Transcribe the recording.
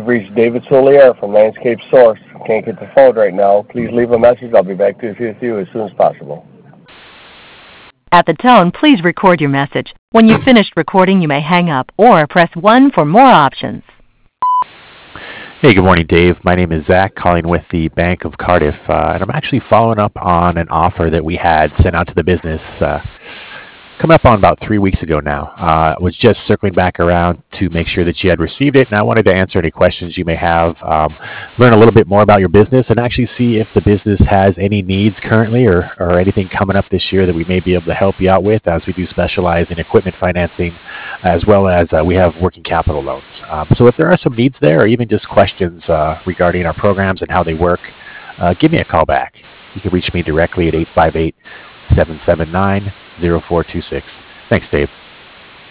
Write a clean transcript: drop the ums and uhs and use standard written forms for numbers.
reached David Solier from Landscape Source. Can't get the phone right now. Please leave a message. I'll be back to with you as soon as possible. At the tone, please record your message. When you've finished recording, you may hang up or press 1 for more options. Hey, good morning, Dave. My name is Zach, calling with the Bank of Cardiff, and I'm actually following up on an offer that we had sent out to the business coming up on about 3 weeks ago now. I was just circling back around to make sure that you had received it, and I wanted to answer any questions you may have, learn a little bit more about your business, and actually see if the business has any needs currently or anything coming up this year that we may be able to help you out with, as we do specialize in equipment financing, as well as we have working capital loans. So if there are some needs there, or even just questions regarding our programs and how they work, give me a call back. You can reach me directly at 858-779-0426. Thanks, Dave.